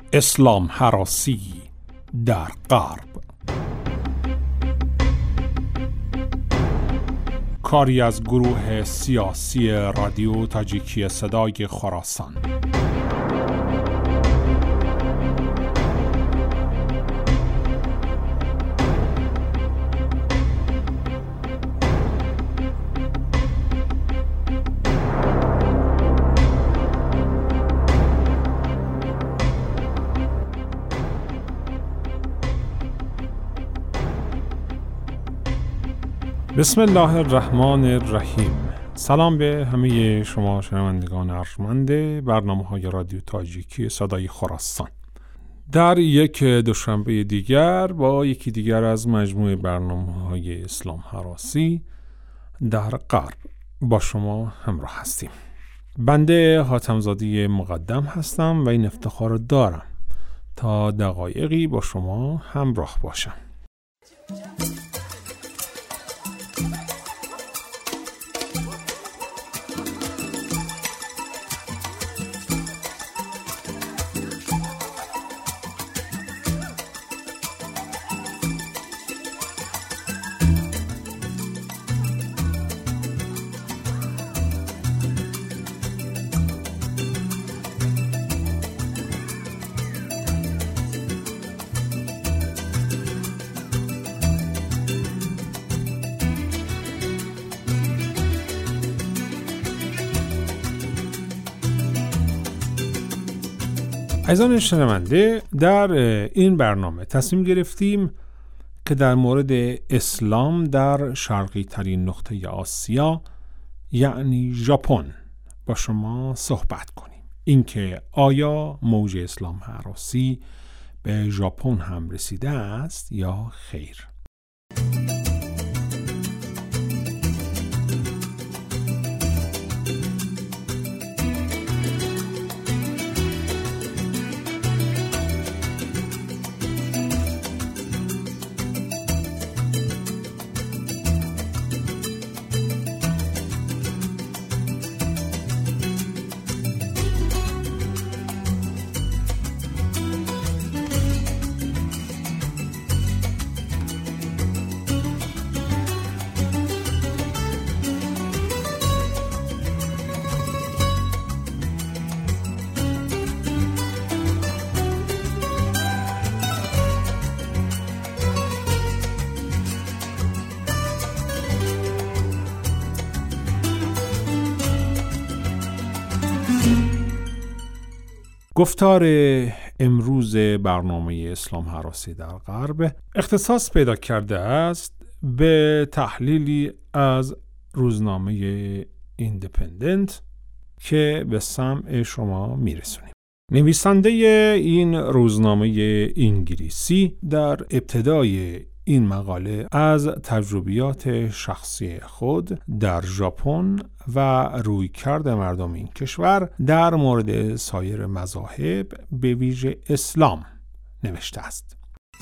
اسلام هراسی در غرب. کاری از گروه سیاسی رادیو تاجیکی صدای خراسان. بسم الله الرحمن الرحیم. سلام به همه شما شنوندگان ارجمند برنامه‌های رادیو تاجیکی صدای خراسان. در یک دوشنبه دیگر با یکی دیگر از مجموعه برنامه‌های اسلام هراسی در غرب با شما همراه هستیم. بنده حاتم‌زاده مقدم هستم و این افتخار دارم تا دقایقی با شما همراه باشم. عزیزان شنونده، در این برنامه تصمیم گرفتیم که در مورد اسلام در شرقی ترین نقطه آسیا یعنی ژاپن با شما صحبت کنیم. اینکه آیا موج اسلام هراسی به ژاپن هم رسیده است یا خیر؟ گفتار امروز برنامه اسلام هراسی در غرب اختصاص پیدا کرده است به تحلیلی از روزنامه ایندیپندنت که به سمع شما میرسونیم. نویسنده این روزنامه انگلیسی در ابتدای این مقاله از تجربیات شخصی خود در ژاپن و رویکرد مردم این کشور در مورد سایر مذاهب به ویژه اسلام نوشته است.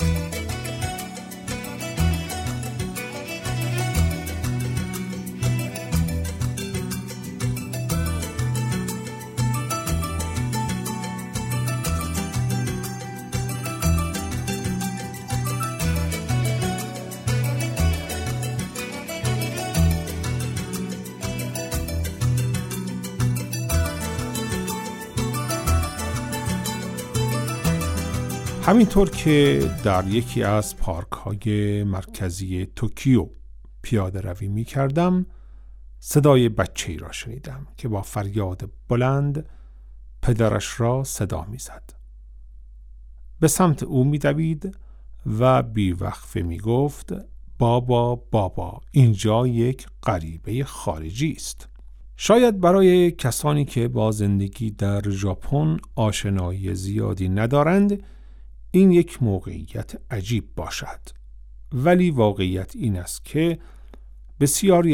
همینطور که در یکی از پارک‌های مرکزی توکیو پیاده روی می کردم، صدای بچه‌ای را شنیدم که با فریاد بلند پدرش را صدا می زد. به سمت او می دوید و بی‌وقفه می گفت بابا اینجا یک غریبه خارجی است. شاید برای کسانی که با زندگی در ژاپن آشنایی زیادی ندارند این یک موقعیت عجیب باشد، ولی واقعیت این است که بسیاری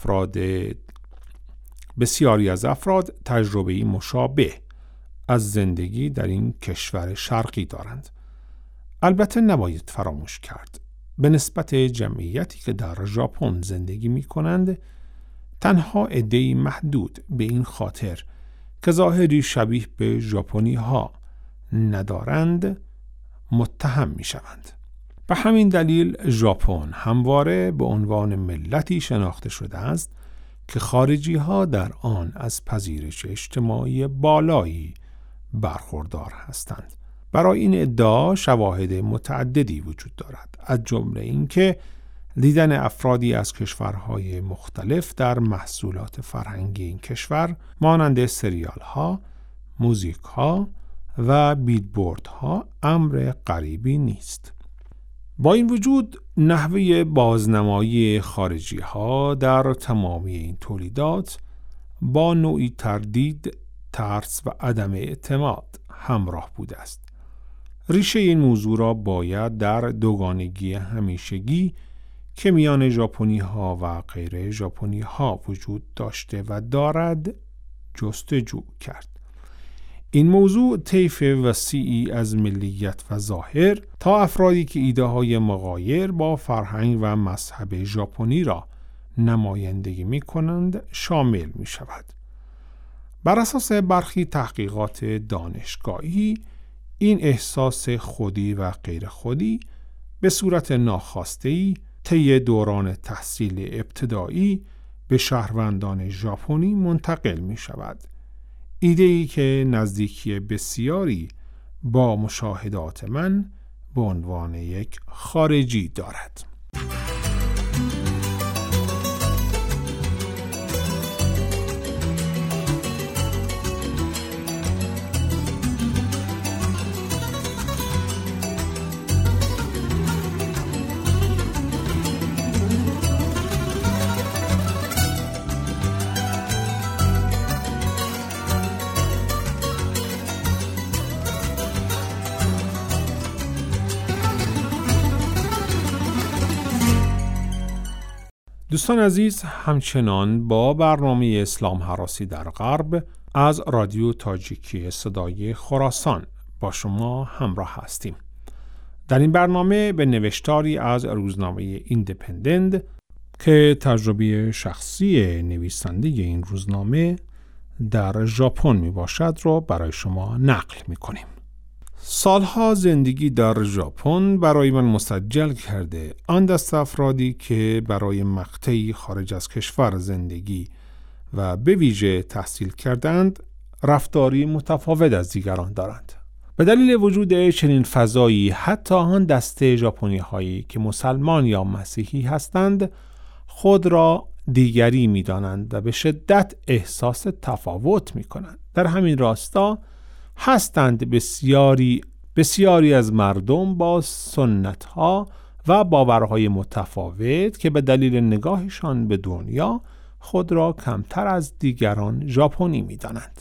از افراد تجربه‌ای مشابه از زندگی در این کشور شرقی دارند. البته نباید فراموش کرد به نسبت جمعیتی که در ژاپن زندگی می‌کنند تنها عده‌ای محدود به این خاطر که ظاهری شبیه به ژاپنی‌ها ندارند متهم می شوند. به همین دلیل ژاپن همواره به عنوان ملتی شناخته شده است که خارجی ها در آن از پذیرش اجتماعی بالایی برخوردار هستند. برای این ادعا شواهد متعددی وجود دارد، از جمله اینکه دیدن افرادی از کشورهای مختلف در محصولات فرهنگی این کشور مانند سریال ها، موزیک ها و بیلبورد ها امر غریبی نیست. با این وجود نحوه بازنمایی خارجی ها در تمامی این تولیدات با نوعی تردید، ترس و عدم اعتماد همراه بوده است. ریشه این موضوع را باید در دوگانگی همیشگی که میان ژاپنی ها و غیر ژاپنی ها وجود داشته و دارد جستجو کرد. این موضوع طیف وسیعی از ملیت و ظاهر تا افرادی که ایده های مغایر با فرهنگ و مذهب ژاپنی را نمایندگی می کنند شامل می شود. بر اساس برخی تحقیقات دانشگاهی این احساس خودی و غیر خودی به صورت ناخواسته‌ای طی دوران تحصیل ابتدایی به شهروندان ژاپنی منتقل می شود. ایده‌ای که نزدیکی بسیاری با مشاهدات من به عنوان یک خارجی دارد. دوستان عزیز، همچنان با برنامه اسلام هراسی در غرب از رادیو تاجیکی صدای خراسان با شما همراه هستیم. در این برنامه به نوشتاری از روزنامه ایندیپندنت که تجربه شخصی نویسنده این روزنامه در ژاپن می باشد را برای شما نقل می کنیم. سالها زندگی در ژاپن برای من مسجل کرده آن دست افرادی که برای مقطعی خارج از کشور زندگی و به ویژه تحصیل کردند رفتاری متفاوت از دیگران دارند. به دلیل وجود چنین فضایی حتی آن دسته ژاپنی هایی که مسلمان یا مسیحی هستند خود را دیگری می دانند و به شدت احساس تفاوت می کنند. در همین راستا هستند بسیاری از مردم با سنت‌ها و باورهای متفاوت که به دلیل نگاهشان به دنیا خود را کمتر از دیگران ژاپنی می‌دانند.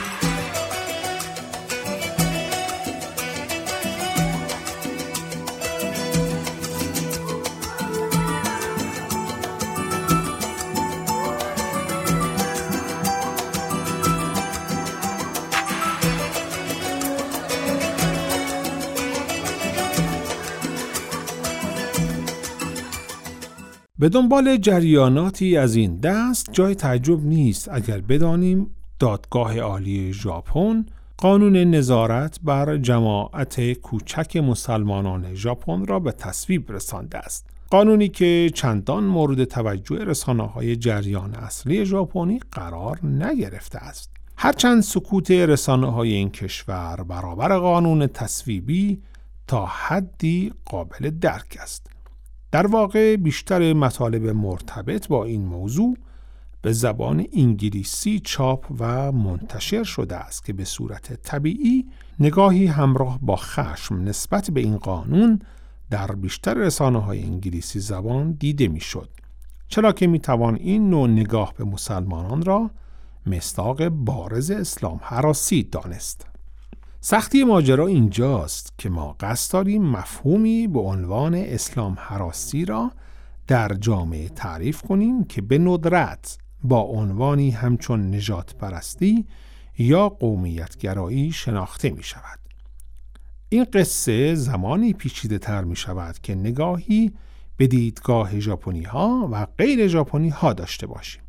به دنبال جریاناتی از این دست جای تعجب نیست اگر بدانیم دادگاه عالی ژاپن قانون نظارت بر جماعت کوچک مسلمانان ژاپن را به تصویب رسانده است. قانونی که چندان مورد توجه رسانه‌های جریان اصلی ژاپنی قرار نگرفته است. هرچند سکوت رسانه‌های این کشور برابر قانون تصویبی تا حدی قابل درک است. در واقع بیشتر مطالب مرتبط با این موضوع به زبان انگلیسی چاپ و منتشر شده است که به صورت طبیعی نگاهی همراه با خشم نسبت به این قانون در بیشتر رسانه‌های انگلیسی زبان دیده می‌شد، چرا که می‌توان این نوع نگاه به مسلمانان را مصداق بارز اسلام هراسی دانست. سختی ماجرا اینجاست که ما قصد داریم مفهومی به عنوان اسلام هراسی را در جامعه تعریف کنیم که به ندرت با عنوانی همچون نژاد پرستی یا قومیتگرایی شناخته می شود. این قصه زمانی پیچیده تر می شود که نگاهی به دیدگاه ژاپنی ها و غیر ژاپنی ها داشته باشیم.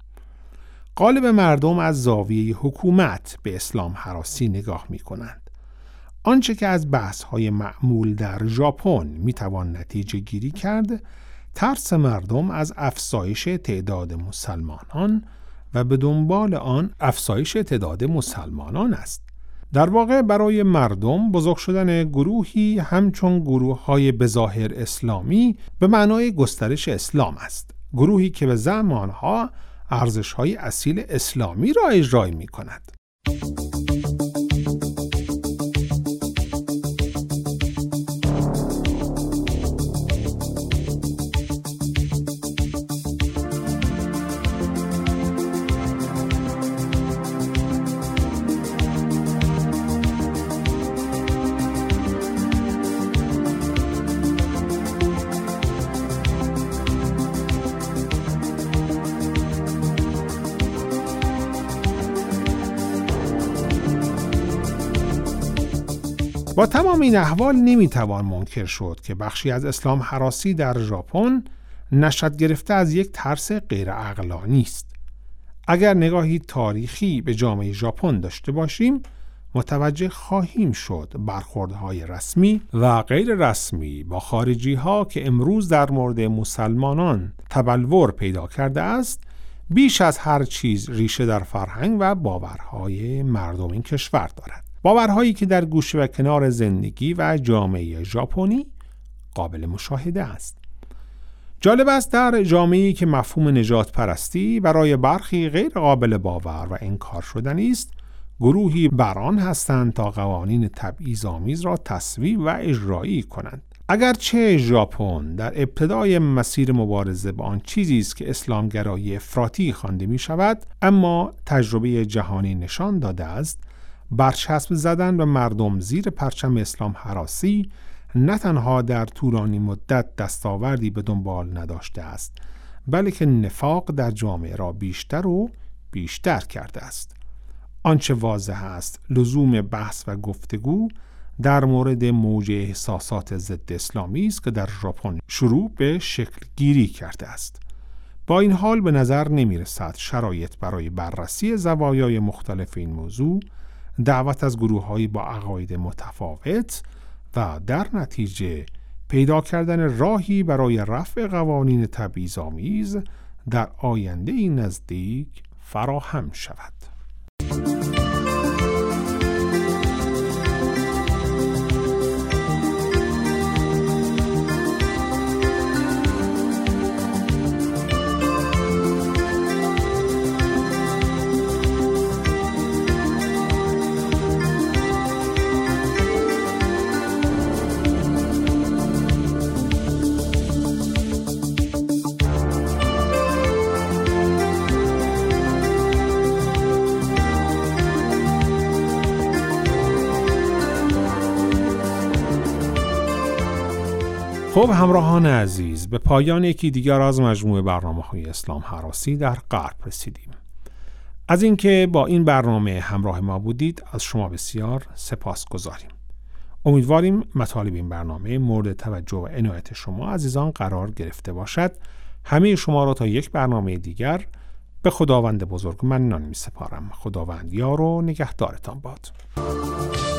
غالب مردم از زاویه حکومت به اسلام هراسی نگاه می کنند. آنچه که از بحث‌های معمول در ژاپن میتوان نتیجه گیری کرد، ترس مردم از افزایش تعداد مسلمانان و به دنبال آن افزایش تعداد مسلمانان است. در واقع برای مردم بزرگ شدن گروهی همچون گروه‌های بظاهر اسلامی به معنای گسترش اسلام است. گروهی که به زعم آنها ارزش‌های اصیل اسلامی را اجرا می‌کند. با تمام این احوال نمیتوان منکر شد که بخشی از اسلام هراسی در ژاپن نشأت گرفته از یک ترس غیر عقلانی است. اگر نگاهی تاریخی به جامعه ژاپن داشته باشیم، متوجه خواهیم شد برخوردهای رسمی و غیر رسمی با خارجی ها که امروز در مورد مسلمانان تبلور پیدا کرده است، بیش از هر چیز ریشه در فرهنگ و باورهای مردم این کشور دارد. باورهایی که در گوشه و کنار زندگی و جامعه ژاپنی قابل مشاهده است. جالب است در جامعه‌ای که مفهوم نجات پرستی برای برخی غیر قابل باور و انکار شدنی است، گروهی بران هستند تا قوانین تبعیض‌آمیز را تصویب و اجرایی کنند. اگرچه ژاپن در ابتدای مسیر مبارزه با آن چیزی است که اسلامگرایی افراطی خوانده می شود، اما تجربه جهانی نشان داده است برچسب زدن به مردم زیر پرچم اسلام هراسی نه تنها در طولانی مدت دستاوردی به دنبال نداشته است، بلکه نفاق در جامعه را بیشتر و بیشتر کرده است. آنچه واضح است لزوم بحث و گفتگو در مورد موج احساسات ضد اسلامی است که در ژاپن شروع به شکل گیری کرده است. با این حال به نظر نمی رسد شرایط برای بررسی زوایای مختلف این موضوع، دعوت از گروه‌هایی با عقاید متفاوت و در نتیجه پیدا کردن راهی برای رفع قوانین تبعیض‌آمیز در آینده نزدیک فراهم شود. خب همراهان عزیز، به پایان یکی دیگر از مجموعه برنامه‌های اسلام هراسی در غرب رسیدیم. از اینکه با این برنامه همراه ما بودید از شما بسیار سپاسگزاریم. امیدواریم مطالب این برنامه مورد توجه و عنایت شما عزیزان قرار گرفته باشد. همه شما را تا یک برنامه دیگر به خداوند بزرگ منان می‌سپارم. خداوند یار و نگهدارتان باد.